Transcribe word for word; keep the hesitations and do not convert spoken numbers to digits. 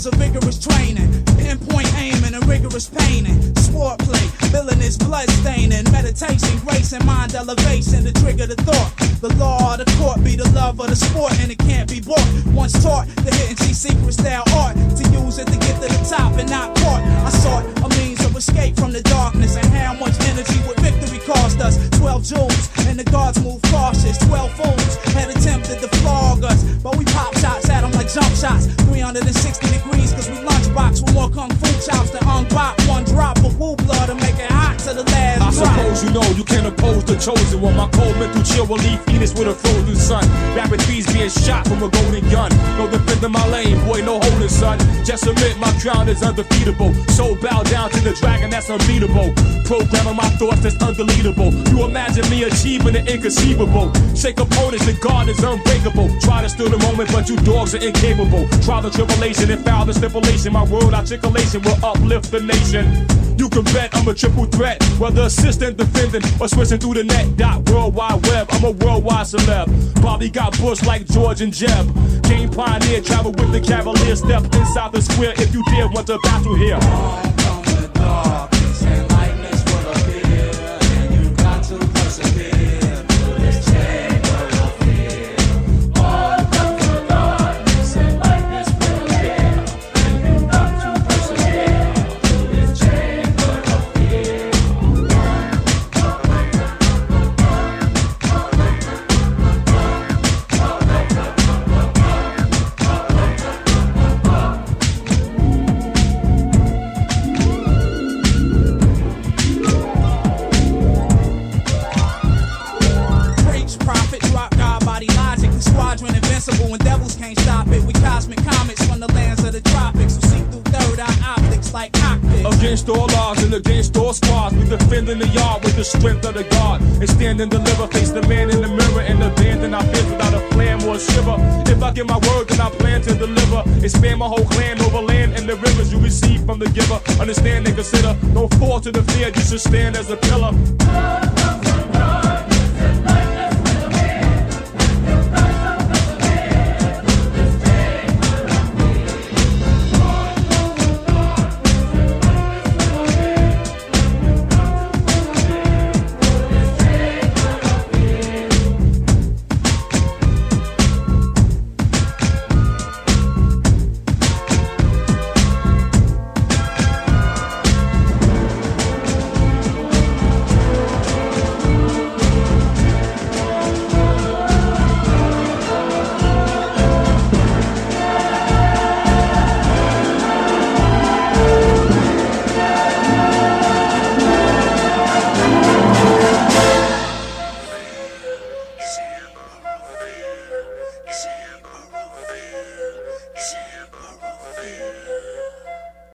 hours of vigorous training, pinpoint aiming and rigorous painting, sword play, villainous blood staining, meditation, grace and mind elevation to trigger the thought. The law of the court be the love of the sport, and it can't be bought. Once taught the hidden G secret style art to use it to get to the top and not caught. I sought a means of escape from the darkness, and how much energy would victory cost us? Twelve jewels and the guards move cautious. Twelve fools had attempted to flog us, but we pop shots at them like jump shots. three hundred sixty degrees, cause we lunchbox with more kung fu chops than Ung Bop. One drop of woo blood to make it hot to the last I drop. suppose you know you can't oppose the chosen one. My cold mental chill will leave Phoenix with a frozen sun. Rapid bees being shot from a golden gun. No defending my lane, boy, no holding, son. Just admit my crown is undefeatable. So bow down to the dragon that's unbeatable. Programming my thoughts that's undeletable. You imagine me achieving the inconceivable. Shake opponents, the guard is unbreakable. Try to steal the moment, but you dogs are incapable. Trial the tribulation and foul the stipulation. My word articulation will uplift the nation. You can bet I'm a triple threat, whether assistant, defending, or switching through the net. Dot World Wide Web, I'm a worldwide celeb. Bobby got Bush like George and Jeb. Game pioneer, travel with the cavalier. Step inside the square if you dare want to battle here. Long come the darkness and lightness will appear, and you got to persevere through this chamber of fear. Long come the darkness and lightness will appear, and you got to persevere through this chamber of fear. Preach, prophet, drop God body logic. The squadron invincible and devils can't stop it. We cosmic comets from the lands of the tropics who see through third eye optics like cockpits. Against all odds and against all squads, we defending the yard with the strength of the God. And stand and deliver, face the man in the mirror and abandon our fears without a flam or a shiver. If I give my word, then I plan to deliver. Expand my whole clan over land and the rivers you receive from the giver. Understand and consider, don't fall to the fear, you should stand as a pillar. Chamber of fear, chamber of fear.